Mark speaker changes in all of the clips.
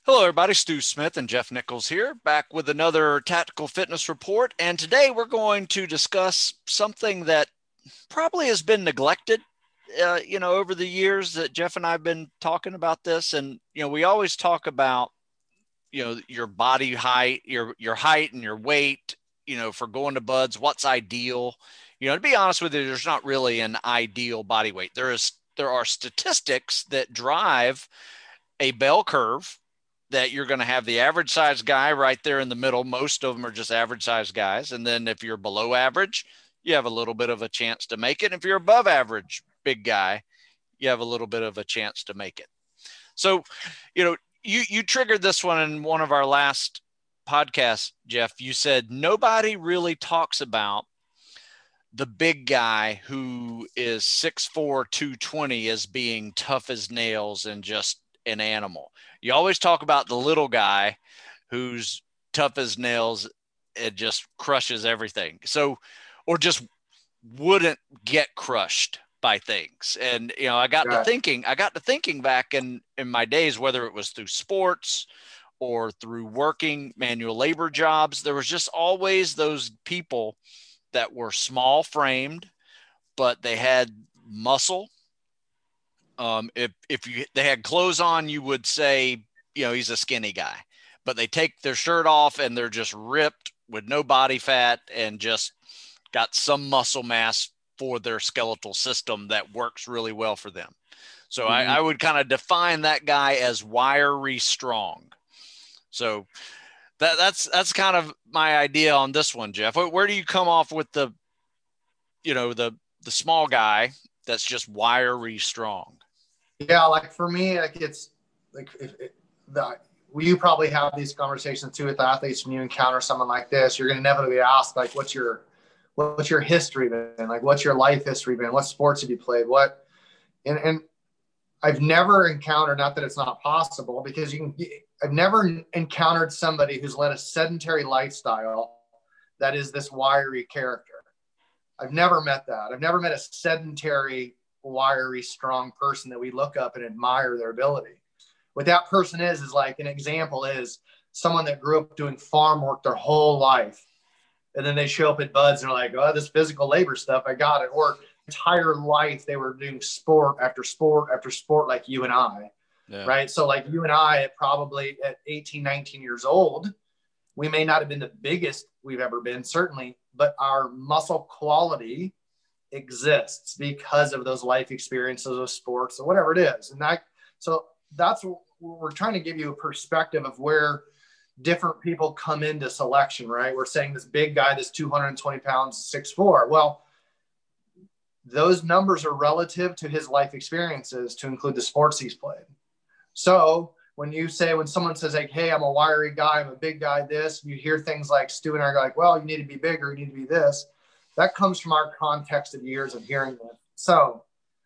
Speaker 1: Hello, everybody. Stu Smith and Jeff Nichols here, back with another tactical fitness report. And today we're going to discuss something that probably has been neglected, over the years that Jeff and I have been talking about this. And, we always talk about, your body height, your height and your weight, for going to buds, what's ideal. To be honest with you, there's not really an ideal body weight. There are statistics that drive a bell curve that you're going to have the average size guy right there in the middle. Most of them are just average size guys. And then if you're below average, you have a little bit of a chance to make it. If you're above average big guy, you have a little bit of a chance to make it. So, you triggered this one in one of our last podcasts, Jeff. You said nobody really talks about the big guy who is 6'4", 220 as being tough as nails and just an animal. You always talk about the little guy who's tough as nails and just crushes everything. So, or just wouldn't get crushed by things. And, I got to thinking back in my days, whether it was through sports or through working manual labor jobs, there was just always those people that were small framed, but they had muscle. If they had clothes on, you would say, he's a skinny guy, but they take their shirt off and they're just ripped with no body fat and just got some muscle mass for their skeletal system that works really well for them. So I would kind of define that guy as wiry strong. So that's kind of my idea on this one, Jeff. Where do you come off with the small guy that's just wiry strong?
Speaker 2: Yeah, like for me, like it's like you probably have these conversations too with athletes when you encounter someone like this. You're going to inevitably ask, like, what's your history been? Like, what's your life history been? What sports have you played? And I've never encountered, not that it's not possible, because I've never encountered somebody who's led a sedentary lifestyle that is this wiry character. I've never met that. I've never met a sedentary, wiry, strong person that we look up and admire their ability. What that person is like an example is someone that grew up doing farm work their whole life. And then they show up at buds and they're like, oh, this physical labor stuff, I got it. Or entire life they were doing sport after sport after sport, like you and I. Yeah. Right. So like you and I at 18, 19 years old, we may not have been the biggest we've ever been, certainly, but our muscle quality exists because of those life experiences of sports or whatever it is. And that's what we're trying to give you a perspective of where different people come into selection, right? We're saying this big guy, this 220 pounds, 6'4". Well, those numbers are relative to his life experiences to include the sports he's played. So when someone says like, hey, I'm a wiry guy, I'm a big guy, this, you hear things like Stu and I go like, well, you need to be bigger, you need to be this. That comes from our context of years of hearing it. So,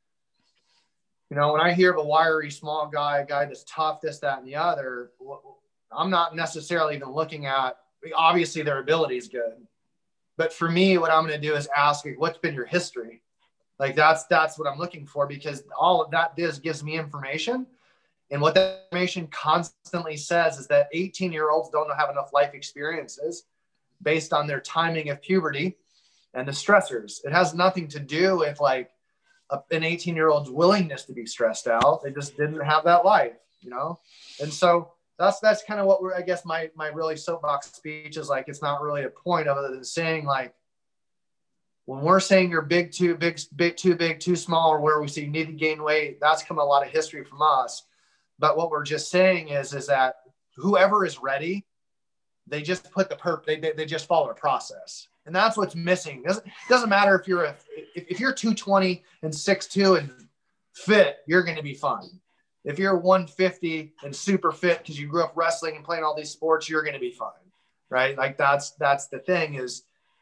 Speaker 2: when I hear of a wiry, small guy, a guy that's tough, this, that, and the other, I'm not necessarily even looking at, obviously their ability is good. But for me, what I'm going to do is ask, what's been your history? Like that's what I'm looking for, because all of that gives me information. And what that information constantly says is that 18-year-olds don't have enough life experiences based on their timing of puberty and the stressors. It has nothing to do with like an 18-year-old's willingness to be stressed out. They just didn't have that life, And so that's kind of what I guess my really soapbox speech is like. It's not really a point other than saying like, when we're saying you're big, too big, too big, too small, or where we say you need to gain weight, that's come a lot of history from us. But what we're just saying is that whoever is ready, they just put they just follow a process. And that's what's missing. It doesn't matter if you're 220 and 6'2" and fit, you're going to be fine. If you're 150 and super fit because you grew up wrestling and playing all these sports, you're going to be fine, right? Like that's the thing is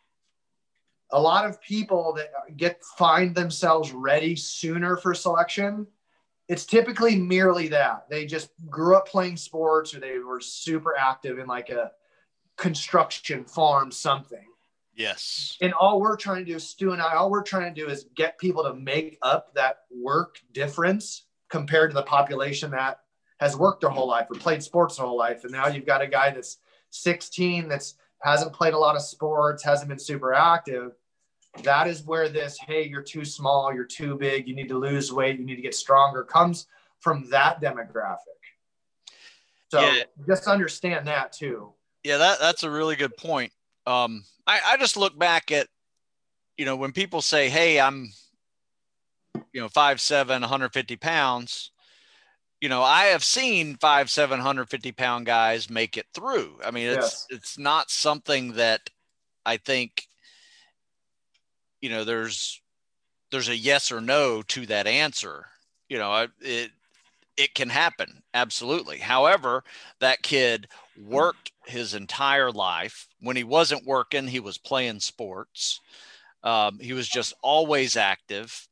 Speaker 2: a lot of people that find themselves ready sooner for selection. It's typically merely that they just grew up playing sports or they were super active in like a construction farm, something.
Speaker 1: Yes.
Speaker 2: And all we're trying to do, Stu and I, all we're trying to do is get people to make up that work difference compared to the population that has worked their whole life or played sports their whole life. And now you've got a guy that's 16 that's hasn't played a lot of sports, hasn't been super active. That is where this, hey, you're too small, you're too big, you need to lose weight, you need to get stronger, comes from that demographic. So
Speaker 1: Yeah.
Speaker 2: just understand that too.
Speaker 1: Yeah, that's a really good point. I just look back at, when people say, hey, I'm, 5'7", 150 pounds, I have seen 5'7", 150-pound guys make it through. I mean, it's not something that I think, there's a yes or no to that answer. It can happen. Absolutely. However, that kid worked his entire life. When he wasn't working, he was playing sports. He was just always active.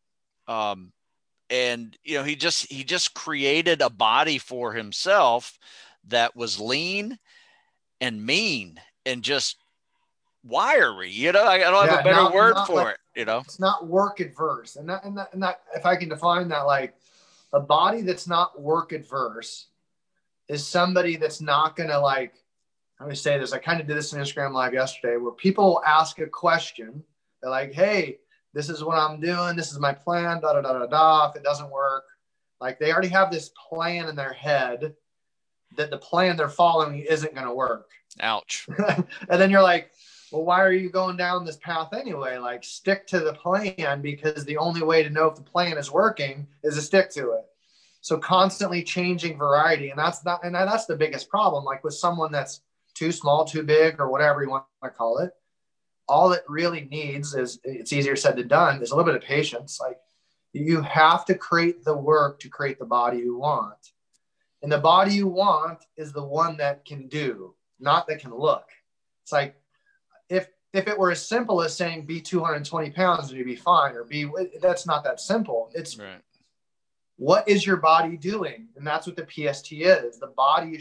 Speaker 1: And, he just created a body for himself that was lean and mean and just wiry. I don't have a better word for it.
Speaker 2: It's not work adverse. And that, if I can define that, like, a body that's not work adverse is somebody that's not going to, like, let me say this. I kind of did this in Instagram Live yesterday where people ask a question. They're like, hey, this is what I'm doing. This is my plan, da, da, da, da, da. If it doesn't work, like, they already have this plan in their head that the plan they're following isn't going to work.
Speaker 1: Ouch.
Speaker 2: And then you're like, well, why are you going down this path anyway? Like, stick to the plan, because the only way to know if the plan is working is to stick to it. So constantly changing variety. And that's the biggest problem. Like, with someone that's too small, too big, or whatever you want to call it, all it really needs is, it's easier said than done, is a little bit of patience. Like, you have to create the work to create the body you want. And the body you want is the one that can do, not that can look. It's like, if it were as simple as saying be 220 pounds and you'd be fine, or that's not that simple. It's right. What is your body doing? And that's what the PST is. The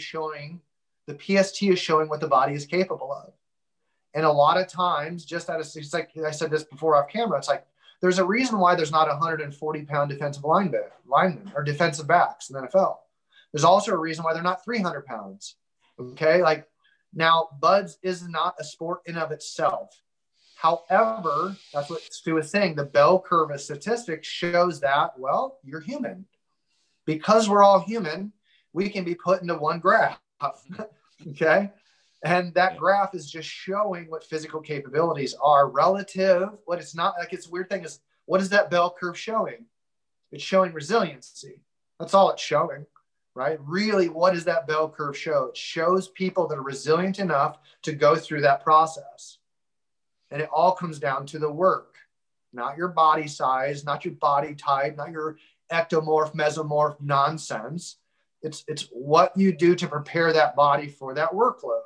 Speaker 2: PST is showing what the body is capable of. And a lot of times, it's like I said this before off camera, it's like, there's a reason why there's not 140-pound defensive linemen or defensive backs in the NFL. There's also a reason why they're not 300 pounds. Okay. Like, now, BUD/S is not a sport in of itself. However, that's what Stu is saying. The bell curve of statistics shows that, well, you're human. Because we're all human, we can be put into one graph. Okay. And that graph is just showing what physical capabilities are relative. What it's not, like, it's a weird thing is, what is that bell curve showing? It's showing resiliency. That's all it's showing. Right? Really, what does that bell curve show? It shows people that are resilient enough to go through that process. And it all comes down to the work, not your body size, not your body type, not your ectomorph, mesomorph nonsense. It's what you do to prepare that body for that workload.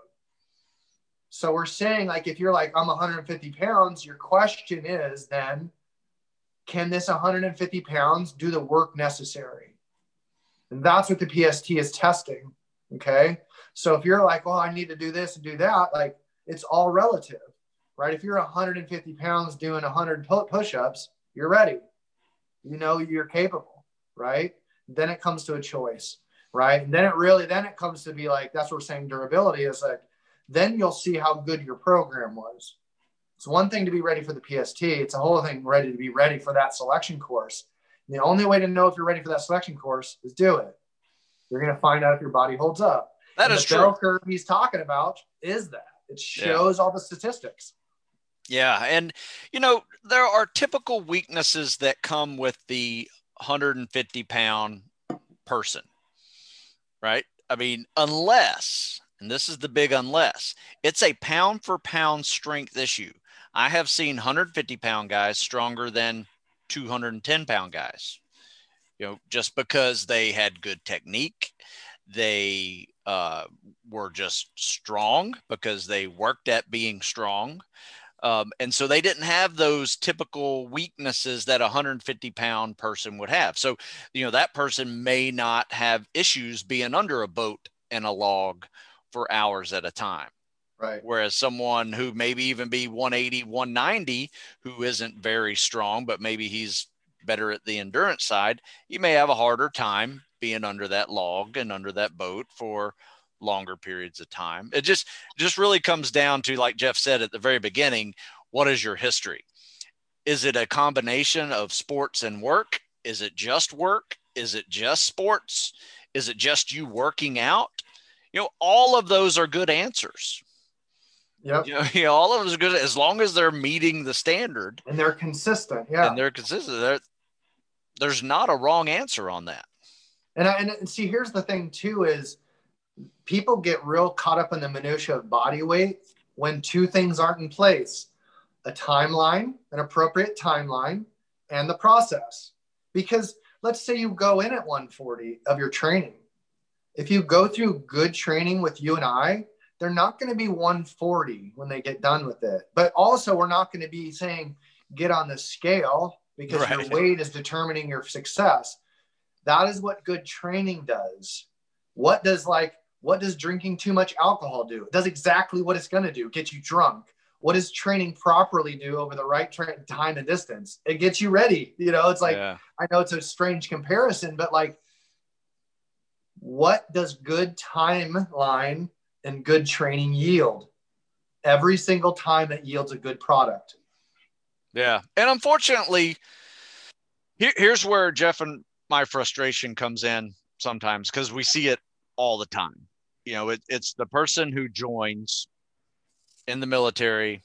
Speaker 2: So we're saying, like, if you're like, I'm 150 pounds, your question is then, can this 150 pounds do the work necessary? And that's what the PST is testing. Okay. So if you're like, well, I need to do this and do that, like, it's all relative, right? If you're 150 pounds doing 100 push-ups, you're ready. You're capable, right? Then it comes to a choice, right? And then it comes to be like, that's what we're saying, durability is like, then you'll see how good your program was. It's one thing to be ready for the PST. It's a whole thing ready to be ready for that selection course. The only way to know if you're ready for that selection course is do it. You're going to find out if your body holds up.
Speaker 1: That is true.
Speaker 2: The bell curve he's talking about is that. It shows all the statistics.
Speaker 1: Yeah. And, there are typical weaknesses that come with the 150-pound person, right? I mean, unless, and this is the big unless, it's a pound-for-pound strength issue. I have seen 150-pound guys stronger than 210-pound guys, just because they had good technique. They were just strong because they worked at being strong. And so they didn't have those typical weaknesses that a 150-pound person would have. So, that person may not have issues being under a boat and a log for hours at a time.
Speaker 2: Right.
Speaker 1: Whereas someone who maybe even be 180, 190, who isn't very strong, but maybe he's better at the endurance side, you may have a harder time being under that log and under that boat for longer periods of time. It just really comes down to, like Jeff said at the very beginning, what is your history? Is it a combination of sports and work? Is it just work? Is it just sports? Is it just you working out? All of those are good answers.
Speaker 2: Yep.
Speaker 1: All of those are good as long as they're meeting the standard
Speaker 2: and they're consistent. Yeah.
Speaker 1: And they're consistent. There's not a wrong answer on that.
Speaker 2: And see, here's the thing too, is people get real caught up in the minutia of body weight when two things aren't in place: a timeline, an appropriate timeline, and the process. Because let's say you go in at 140 of your training. If you go through good training with you and I, they're not going to be 140 when they get done with it. But also, we're not going to be saying, get on the scale, because right. Your weight is determining your success. That is what good training does. What does drinking too much alcohol do? It does exactly what it's going to do: get you drunk. What does training properly do over the right time and distance? It gets you ready. It's like, yeah. I know it's a strange comparison, but like, what does good timeline and good training yield? Every single time it yields a good product.
Speaker 1: Yeah. And unfortunately, here's where Jeff and my frustration comes in sometimes, because we see it all the time. It's the person who joins in the military,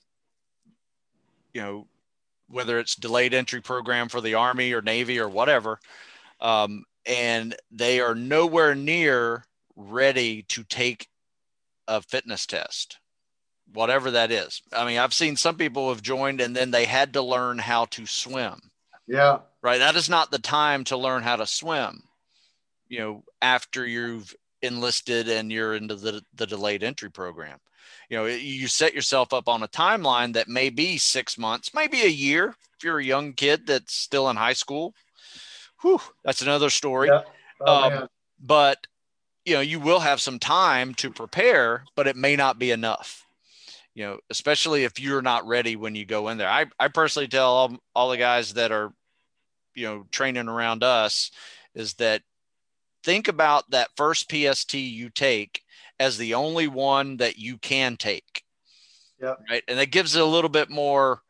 Speaker 1: whether it's delayed entry program for the Army or Navy or whatever, and they are nowhere near ready to take a fitness test, whatever that is. I mean, I've seen some people have joined and then they had to learn how to swim.
Speaker 2: Yeah.
Speaker 1: Right. That is not the time to learn how to swim, after you've enlisted and you're into the delayed entry program. You set yourself up on a timeline that may be 6 months, maybe a year. If you're a young kid that's still in high school, that's another story.
Speaker 2: Yeah.
Speaker 1: But you will have some time to prepare, but it may not be enough, especially if you're not ready when you go in there. I personally tell all the guys that are, training around us, is that think about that first PST you take as the only one that you can take.
Speaker 2: Yeah.
Speaker 1: Right. And that gives it a little bit more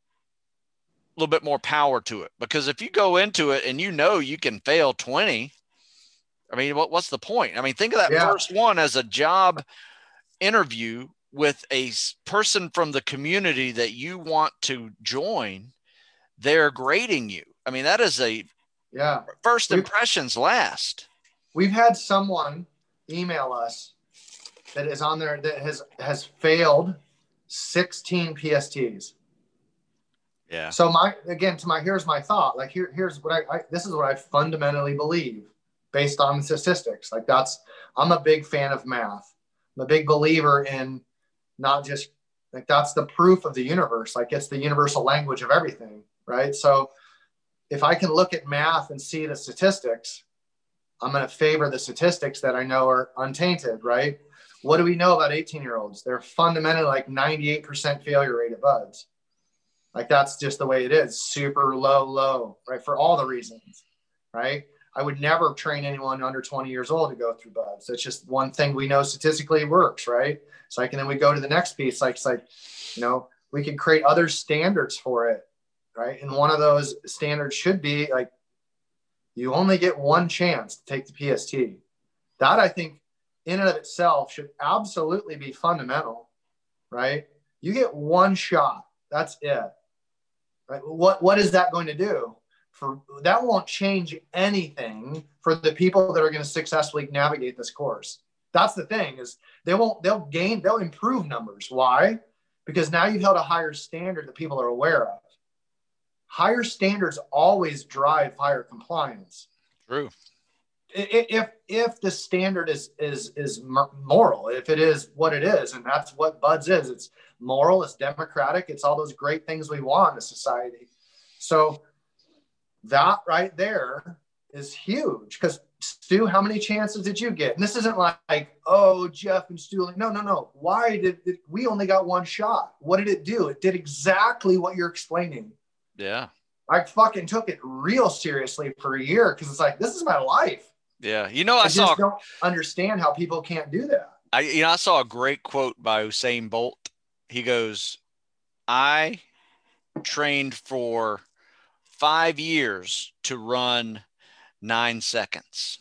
Speaker 1: power to it, because if you go into it and you can fail 20, I mean, what's the point? I mean, think of that first one as a job interview with a person from the community that you want to join. They're grading you. I mean, that is first impressions last.
Speaker 2: We've had someone email us that is on there that has failed 16 PSTs.
Speaker 1: Yeah.
Speaker 2: So here's my thought. Like here's what this is what I fundamentally believe based on the statistics. Like I'm a big fan of math. I'm a big believer in not just like, that's the proof of the universe. Like it's the universal language of everything. Right. So if I can look at math and see the statistics, I'm going to favor the statistics that I know are untainted. Right. What do we know about 18-year-olds? They're fundamentally like 98% failure rate at BUD/S. Like that's just the way it is. Super low, right? For all the reasons, right? I would never train anyone under 20 years old to go through BUD/S. It's just one thing we know statistically works, right? So and then we go to the next piece, we can create other standards for it, right? And one of those standards should be like, you only get one chance to take the PST. That I think in and of itself should absolutely be fundamental, right? You get one shot. That's it. Right? What is that going to do? That won't change anything for the people that are going to successfully navigate this course. That's the thing, is they'll improve numbers. Why? Because now you've held a higher standard that people are aware of. Higher standards always drive higher compliance.
Speaker 1: True.
Speaker 2: If the standard is moral, if it is what it is, and that's what BUD/S is, it's moral, it's democratic, it's all those great things we want in a society. So that right there is huge, because Stu, how many chances did you get? And this isn't like, oh, Jeff and Stu, no. Why did we only got one shot? What did it do? It did exactly what you're explaining.
Speaker 1: Yeah.
Speaker 2: I fucking took it real seriously for a year because it's like, this is my life.
Speaker 1: Yeah.
Speaker 2: I just don't understand how people can't do that.
Speaker 1: I saw a great quote by Usain Bolt. He goes, I trained for 5 years to run 9 seconds.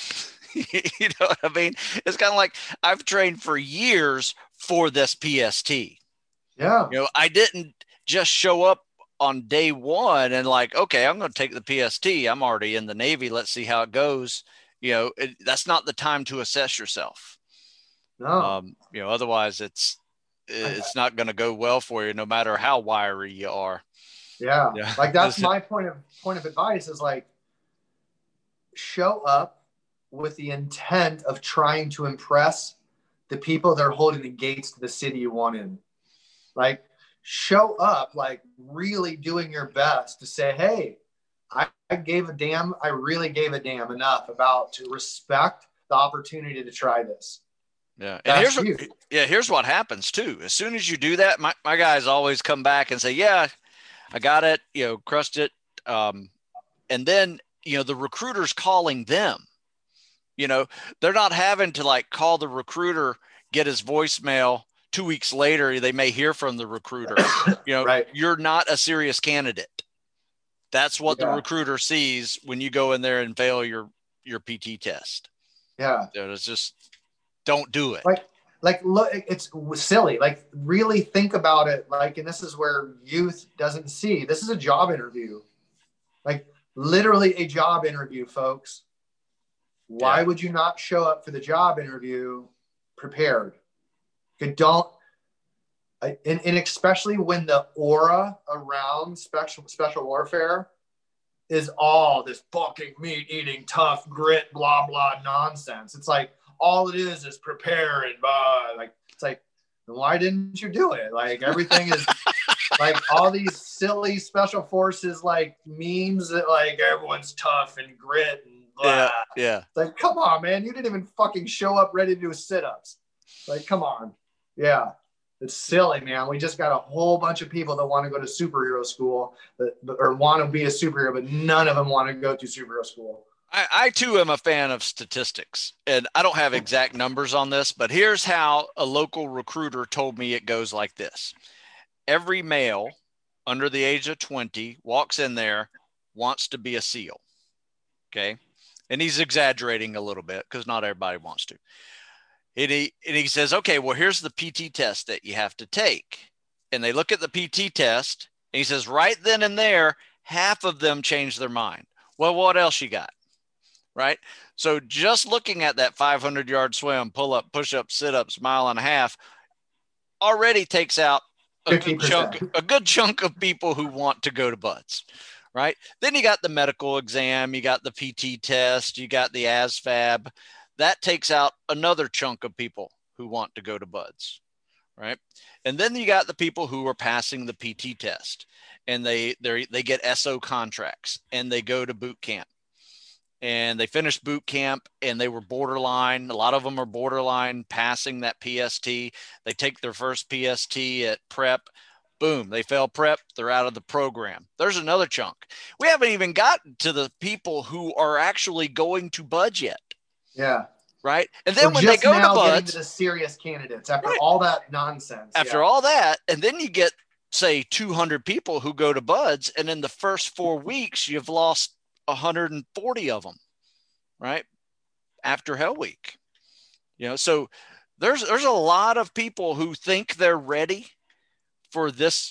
Speaker 1: You know what I mean? It's kind of like I've trained for years for this PST.
Speaker 2: Yeah.
Speaker 1: You know, I didn't just show up on day one and like, okay, I'm going to take the PST. I'm already in the Navy. Let's see how it goes. You know, that's not the time to assess yourself.
Speaker 2: No.
Speaker 1: You know, otherwise it's not going to go well for you, no matter how wiry you are.
Speaker 2: Yeah. Like that's my point of advice is like, show up with the intent of trying to impress the people that are holding the gates to the city you want in. Like, show up, like really doing your best to say, hey, I gave a damn. I really gave a damn enough about to respect the opportunity to try this.
Speaker 1: Yeah. And here's what happens too. As soon as you do that, my guys always come back and say, yeah, I got it, you know, crushed it. And then, you know, the recruiter's calling them, you know, they're not having to like call the recruiter, get his voicemail. 2 weeks later, they may hear from the recruiter, you know,
Speaker 2: right.
Speaker 1: You're not a serious candidate. That's what the recruiter sees when you go in there and fail your PT test.
Speaker 2: Yeah.
Speaker 1: So it's just, don't do it.
Speaker 2: Like, look, it's silly. Like, really think about it. Like, and this is where youth doesn't see. This is a job interview. Like, literally a job interview, folks. Why would you not show up for the job interview prepared? And especially when the aura around special warfare is all this fucking meat eating, tough grit, blah, blah nonsense. It's like, all it is prepare and blah. Like, it's like, why didn't you do it? Like, everything is like all these silly special forces, like memes that like everyone's tough and grit and blah.
Speaker 1: Yeah.
Speaker 2: It's like, come on, man. You didn't even fucking show up ready to do sit-ups. Like, come on. Yeah. It's silly, man. We just got a whole bunch of people that want to go to superhero school or want to be a superhero, but none of them want to go to superhero school.
Speaker 1: I too am a fan of statistics, and I don't have exact numbers on this, but here's how a local recruiter told me it goes like this. Every male under the age of 20 walks in there, wants to be a SEAL. Okay. And he's exaggerating a little bit because not everybody wants to. And he says, okay, well, here's the PT test that you have to take. And they look at the PT test and he says, right then and there, half of them change their mind. Well, what else you got? Right. So just looking at that 500-yard swim, pull up, push up, sit ups, mile and a half already takes out a good chunk of people who want to go to BUD/S. Right. Then you got the medical exam, you got the PT test, you got the ASVAB. That takes out another chunk of people who want to go to BUD/S, right? And then you got the people who are passing the PT test, and they get SO contracts, and they go to boot camp, and they finish boot camp, and they were borderline. A lot of them are borderline passing that PST. They take their first PST at prep. Boom, they fail prep. They're out of the program. There's another chunk. We haven't even gotten to the people who are actually going to BUD/S yet.
Speaker 2: Yeah.
Speaker 1: Right. And then when they go to BUD/S,
Speaker 2: the serious candidates after all that nonsense.
Speaker 1: After all that, and then you get, say, 200 people who go to BUD/S, and in the first 4 weeks, you've lost 140 of them. Right. After Hell Week. You know, so there's a lot of people who think they're ready for this,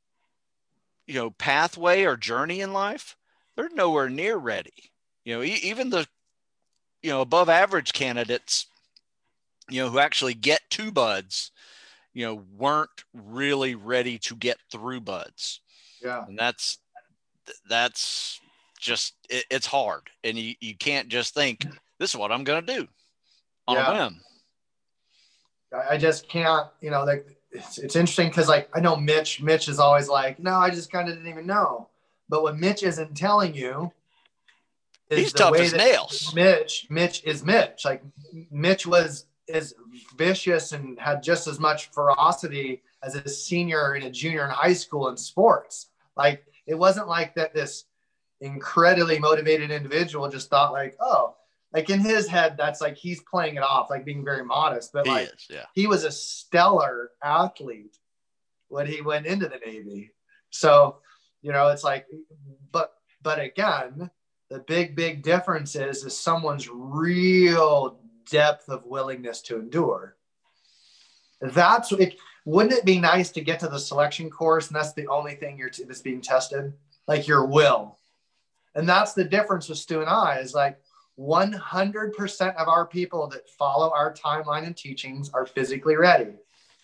Speaker 1: you know, pathway or journey in life. They're nowhere near ready. You know, even the, you know, above average candidates, you know, who actually get to BUD/S, you know, weren't really ready to get through BUD/S.
Speaker 2: Yeah.
Speaker 1: And that's just, it's hard. And you can't just think, this is what I'm going to do on a whim.
Speaker 2: I just can't, you know, like it's interesting because like, I know Mitch is always like, no, I just kind of didn't even know. But what Mitch isn't telling you,
Speaker 1: he's tough as nails.
Speaker 2: Mitch is Mitch. Like Mitch is vicious and had just as much ferocity as a senior and a junior in high school in sports. Like it wasn't like that this incredibly motivated individual just thought like, oh, like in his head, that's like he's playing it off, like being very modest. But like he was a stellar athlete when he went into the Navy. So, it's like, but again, the big difference is someone's real depth of willingness to endure. That's it. Wouldn't it be nice to get to the selection course and that's the only thing that's being tested, like your will? And that's the difference with Stu and I, is like 100% of our people that follow our timeline and teachings are physically ready.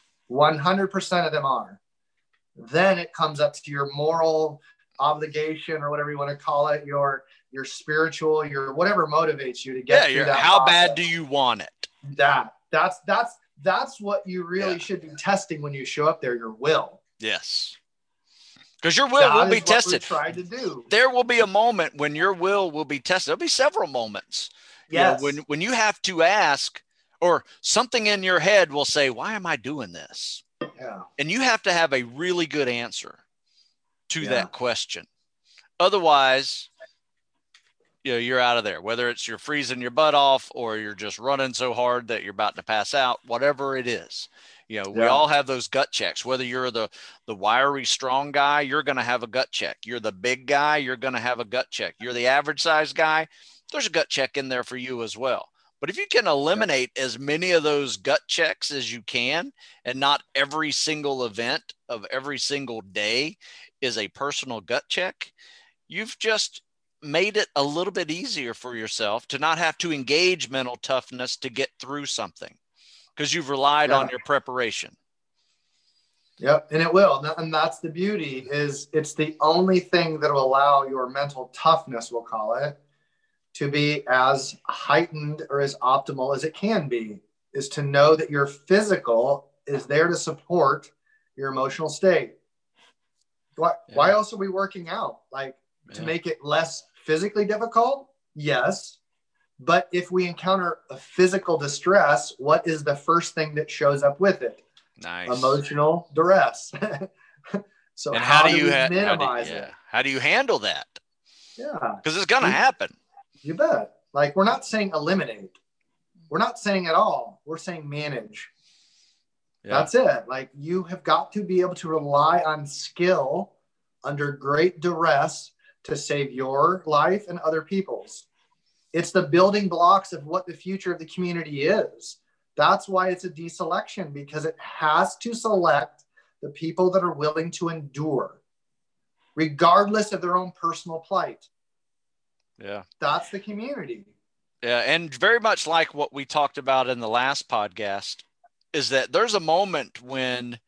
Speaker 2: 100% of them are. Then it comes up to your moral obligation, or whatever you want to call it, your spiritual, your whatever motivates you to get through that.
Speaker 1: How bad do you want it?
Speaker 2: That's what you really should be testing when you show up there, your will.
Speaker 1: Yes. Because your will be tested.
Speaker 2: Try to do.
Speaker 1: There will be a moment when your will be tested. There'll be several moments.
Speaker 2: Yes.
Speaker 1: When you have to ask, or something in your head will say, why am I doing this?
Speaker 2: Yeah.
Speaker 1: And you have to have a really good answer to that question. Otherwise, you're out of there, whether it's you're freezing your butt off or you're just running so hard that you're about to pass out, whatever it is. We all have those gut checks. Whether you're the wiry, strong guy, you're going to have a gut check. You're the big guy, you're going to have a gut check. You're the average size guy, there's a gut check in there for you as well. But if you can eliminate as many of those gut checks as you can, and not every single event of every single day is a personal gut check, you've just made it a little bit easier for yourself to not have to engage mental toughness to get through something, because you've relied on your preparation.
Speaker 2: Yep. And it will. And that's the beauty, is it's the only thing that will allow your mental toughness, we'll call it, to be as heightened or as optimal as it can be, is to know that your physical is there to support your emotional state. Why else are we working out? Like, to make it less physically difficult? Yes. But if we encounter a physical distress, what is the first thing that shows up with it?
Speaker 1: Nice.
Speaker 2: Emotional duress. So
Speaker 1: and
Speaker 2: how do we minimize it?
Speaker 1: How do you handle that?
Speaker 2: Yeah.
Speaker 1: Because it's going to happen.
Speaker 2: You bet. Like, we're not saying eliminate. We're not saying at all. We're saying manage. Yeah. That's it. Like, you have got to be able to rely on skill under great duress to save your life and other people's. It's the building blocks of what the future of the community is. That's why it's a deselection, because it has to select the people that are willing to endure, regardless of their own personal plight.
Speaker 1: Yeah.
Speaker 2: That's the community.
Speaker 1: Yeah. And very much like what we talked about in the last podcast, is that there's a moment when,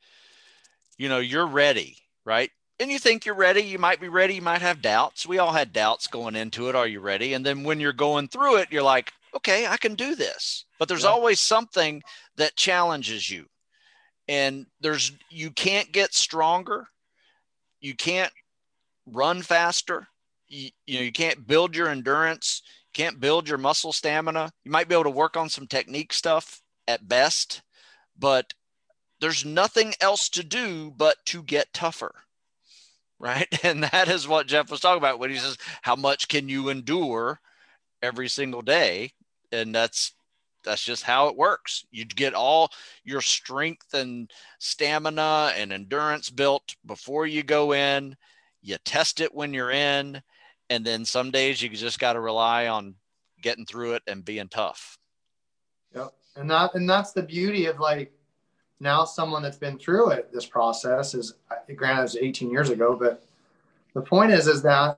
Speaker 1: you're ready, right? And you think you're ready, you might be ready, you might have doubts. We all had doubts going into it. Are you ready? And then when you're going through it, you're like, okay, I can do this. But there's always something that challenges you. And you can't get stronger. You can't run faster. You can't build your endurance. You can't build your muscle stamina. You might be able to work on some technique stuff at best, but there's nothing else to do but to get tougher. Right. And that is what Jeff was talking about when he says, how much can you endure every single day? And that's just how it works. You get all your strength and stamina and endurance built before you go in. You test it when you're in. And then some days you just got to rely on getting through it and being tough.
Speaker 2: Yep. And that's the beauty of, like, now someone that's been through it, this process is, granted, it was 18 years ago, but the point is that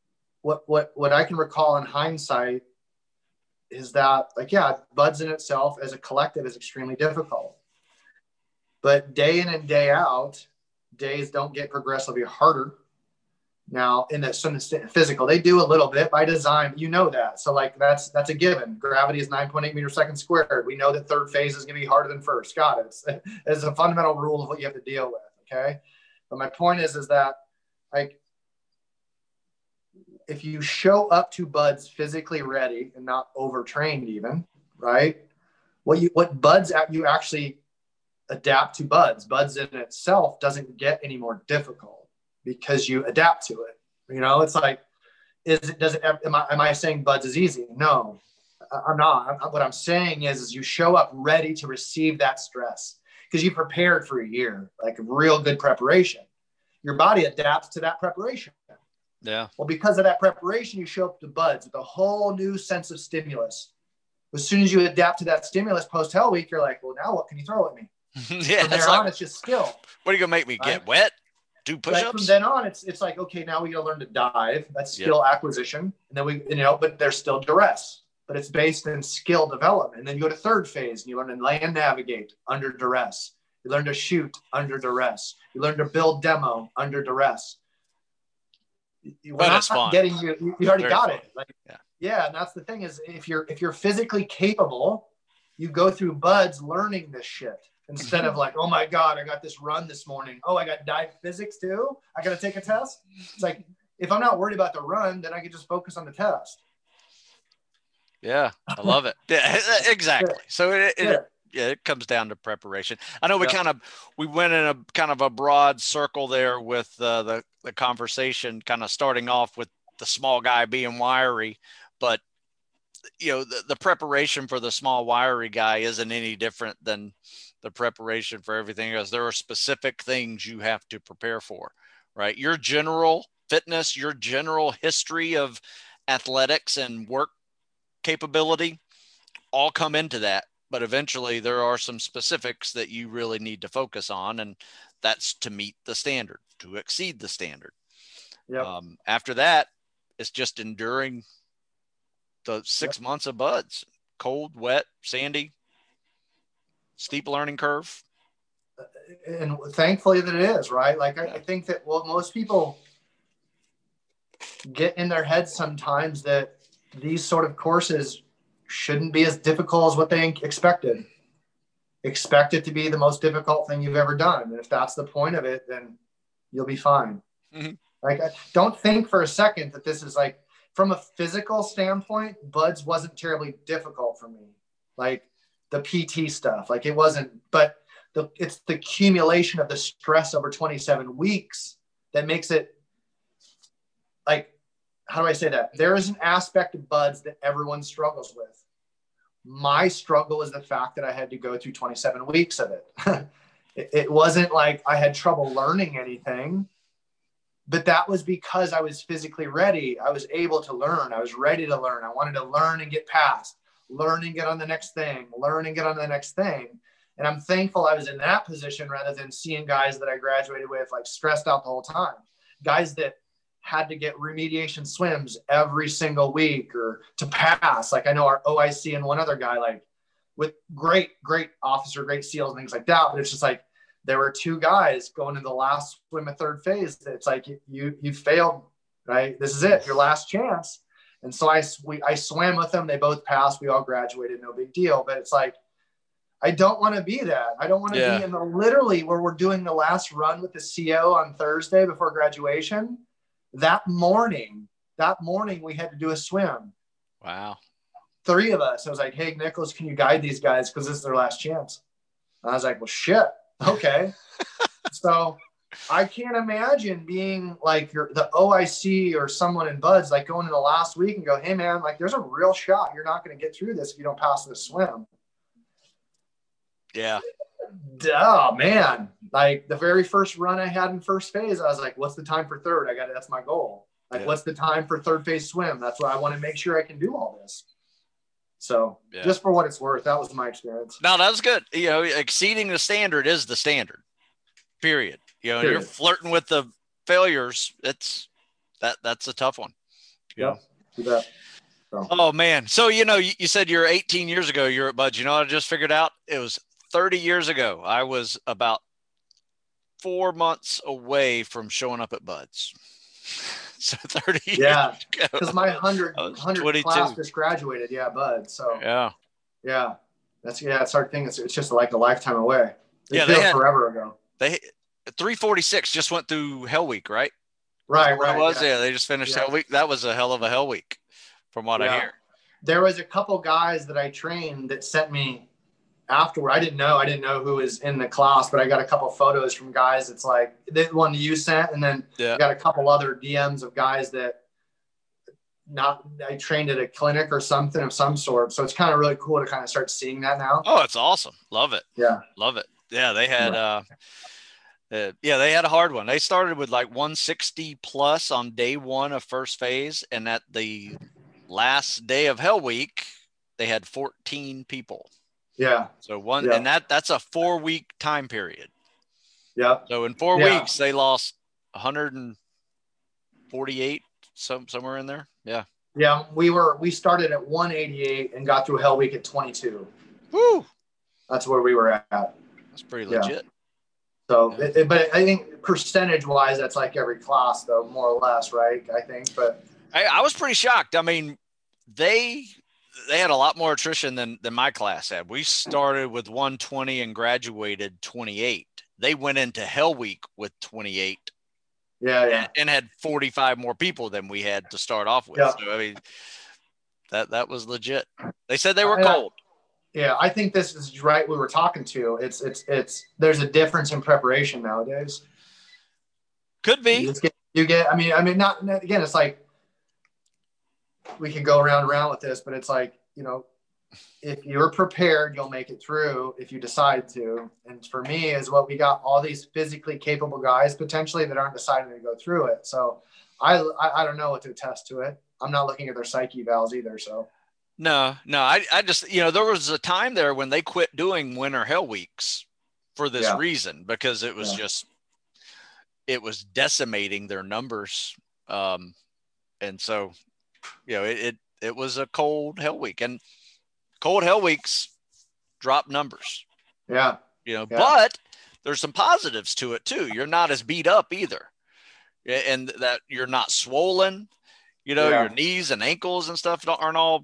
Speaker 2: what I can recall in hindsight is that, like, BUD/S in itself as a collective is extremely difficult, but day in and day out, days don't get progressively harder. Now, in the physical, they do a little bit by design, that. So, like, that's a given. Gravity is 9.8 meters per second squared. We know that third phase is going to be harder than first. Got it. It's a fundamental rule of what you have to deal with. Okay. But my point is that, like, if you show up to BUD/S physically ready and not overtrained even, right? What BUD/S you actually adapt to BUD/S. BUD/S in itself doesn't get any more difficult. because you adapt to it. You know, it's like, am I saying buds is easy? No, I'm not. What I'm saying is you show up ready to receive that stress because you prepared for a year, like a real good preparation. Your body adapts to that preparation.
Speaker 1: Yeah.
Speaker 2: Well, because of that preparation, you show up to buds with a whole new sense of stimulus. As soon as you adapt to that stimulus post Hell Week, you're like, well, now what can you throw at me?
Speaker 1: Yeah.
Speaker 2: From there on, it's just skill.
Speaker 1: What are you gonna make me get wet? Do push-ups?
Speaker 2: Right, from then on, it's like, okay, now we got to learn to dive. That's skill acquisition, and then but there's still duress, but it's based in skill development. And then you go to third phase, and you learn to land navigate under duress. You learn to shoot under duress. You learn to build demo under duress. We're not
Speaker 1: fun.
Speaker 2: Getting you already Very got fun. It. Like, yeah, and that's the thing is if you're physically capable, you go through buds learning this shit. Instead of like, oh my God, I got this run this morning. Oh, I got dive physics too. I got to take a test. It's like, if I'm not worried about the run, then I can just focus on the test.
Speaker 1: Yeah, I love it. Yeah, exactly. So it comes down to preparation. I know we went in a kind of a broad circle there with the conversation, kind of starting off with the small guy being wiry, but the preparation for the small wiry guy isn't any different than the preparation for everything else. There are specific things you have to prepare for, right? Your general fitness, your general history of athletics and work capability all come into that. But eventually there are some specifics that you really need to focus on. And that's to meet the standard, to exceed the standard.
Speaker 2: Yep.
Speaker 1: After that, it's just enduring the 6 months of buds, cold, wet, sandy, steep learning curve.
Speaker 2: And thankfully that it is, right? Like I think that most people get in their heads sometimes that these sort of courses shouldn't be as difficult as what they expected. Expect it to be the most difficult thing you've ever done. And if that's the point of it, then you'll be fine. Mm-hmm. Like, don't think for a second that this is like, from a physical standpoint, buds wasn't terribly difficult for me. Like the PT stuff, like it wasn't, but it's the accumulation of the stress over 27 weeks that makes it like, how do I say that? There is an aspect of buds that everyone struggles with. My struggle is the fact that I had to go through 27 weeks of it. It wasn't like I had trouble learning anything, but that was because I was physically ready. I was able to learn. I was ready to learn. I wanted to learn and get past, learn and get on the next thing, learn and get on the next thing. And I'm thankful I was in that position rather than seeing guys that I graduated with like stressed out the whole time. Guys that had to get remediation swims every single week or to pass. Like I know our OIC and one other guy, like with great officer, great SEALs and things like that. But it's just like, there were two guys going into the last swim of third phase. It's like, you failed, right? This is it, your last chance. And so I swam with them. They both passed. We all graduated, no big deal. But it's like, I don't want to be that. I don't want to be in the literally where we're doing the last run with the CO on Thursday before graduation. That morning we had to do a swim.
Speaker 1: Wow. 3
Speaker 2: of us. I was like, hey, Nicholas, can you guide these guys? Because this is their last chance. And I was like, well, shit. Okay. So I can't imagine being like the OIC or someone in buds, like going in the last week and go, hey man, like there's a real shot. You're not going to get through this if you don't pass this swim.
Speaker 1: Yeah.
Speaker 2: Oh man. Like the very first run I had in first phase, I was like, what's the time for third? That's my goal. Like, what's the time for third phase swim? That's what I want to make sure I can do all this. So just for what it's worth, that was my experience.
Speaker 1: No, that was good. Exceeding the standard is the standard, period. You're flirting with the failures. That's a tough one.
Speaker 2: Yeah. So.
Speaker 1: Oh man. So, you said you're 18 years ago, you're at Buds. I just figured out it was 30 years ago. I was about 4 months away from showing up at Buds. So 30 years ago.
Speaker 2: Because my 100 class just graduated. Yeah, Bud. So yeah. It's our thing. It's just like a lifetime away. It feels forever ago.
Speaker 1: 346 just went through Hell Week, right?
Speaker 2: Right.
Speaker 1: It was. Yeah, they just finished Hell Week. That was a hell of a Hell Week, from what I hear.
Speaker 2: There was a couple guys that I trained that sent me afterward, I didn't know who was in the class, but I got a couple of photos from guys. It's like the one you sent, and then I got a couple other DMs of guys that I trained at a clinic or something of some sort. So it's kind of really cool to kind of start seeing that now.
Speaker 1: Oh, it's awesome. Love it.
Speaker 2: Yeah.
Speaker 1: Love it. Yeah. They had, they had a hard one. They started with like 160 plus on day one of first phase. And at the last day of Hell Week, they had 14 people.
Speaker 2: Yeah.
Speaker 1: So and that's a 4-week time period.
Speaker 2: Yeah.
Speaker 1: So in 4 weeks, they lost 148, somewhere in there. Yeah.
Speaker 2: Yeah. We started at 188 and got through Hell Week at 22.
Speaker 1: Woo.
Speaker 2: That's where we were at.
Speaker 1: That's pretty legit.
Speaker 2: So, but I think percentage wise, that's like every class though, more or less. Right. I think, but
Speaker 1: I was pretty shocked. I mean, they had a lot more attrition than my class had. We started with 120 and graduated 28. They went into Hell Week with 28.
Speaker 2: Yeah.
Speaker 1: And had 45 more people than we had to start off with.
Speaker 2: Yeah.
Speaker 1: So, I mean, that was legit. They said they were cold.
Speaker 2: Yeah. I think this is right. We were talking to, there's a difference in preparation nowadays.
Speaker 1: Could be.
Speaker 2: I mean, not again, it's like, we can go around with this, but it's like, if you're prepared, you'll make it through if you decide to. And for me is what we got all these physically capable guys potentially that aren't deciding to go through it. So I don't know what to attest to it. I'm not looking at their psyche evals either. So
Speaker 1: no, I just, there was a time there when they quit doing winter Hell Weeks for this reason, because it was it was decimating their numbers. And so, it was a cold Hell Week, and cold Hell Weeks drop numbers.
Speaker 2: Yeah.
Speaker 1: But there's some positives to it too. You're not as beat up either. And that you're not swollen, your knees and ankles and stuff aren't all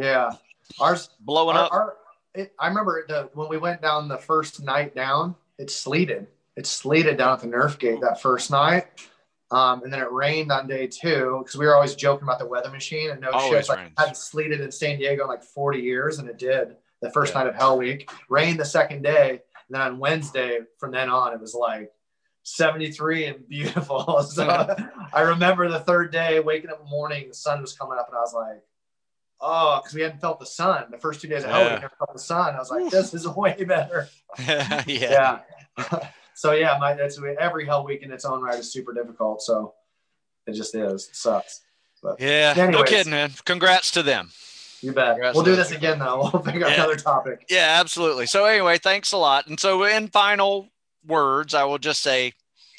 Speaker 2: blowing
Speaker 1: up.
Speaker 2: I remember when we went down the first night down, it sleeted. It sleeted down at the Nerf gate that first night. And then it rained on day 2 because we were always joking about the weather machine, and shit, like it hadn't sleeted in San Diego in like 40 years, and it did the first night of Hell Week. Rained the second day, and then on Wednesday from then on it was like 73 and beautiful. So I remember the third day waking up in the morning, the sun was coming up, and I was like, oh, because we hadn't felt the sun the first 2 days of Hell Week. Never felt the sun. I was like, this is way better. Yeah. So every Hell Week in its own right is super difficult. So it just is. It sucks. But anyways,
Speaker 1: no kidding, man. Congrats to them.
Speaker 2: You bet. We'll do this again though. We'll figure out another topic.
Speaker 1: Yeah, absolutely. So anyway, thanks a lot. And so in final words, I will just say,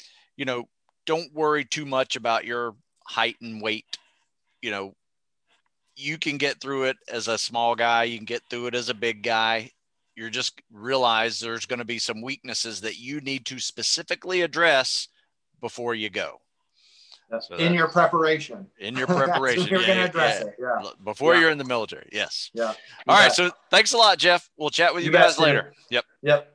Speaker 1: don't worry too much about your height and weight. You can get through it as a small guy. You can get through it as a big guy. You're just realize there's going to be some weaknesses that you need to specifically address before you go.
Speaker 2: In your preparation.
Speaker 1: You're going to
Speaker 2: address it. Yeah.
Speaker 1: Before you're in the military. Yes.
Speaker 2: Yeah.
Speaker 1: All right. So thanks a lot, Jeff. We'll chat with you guys later. Yep.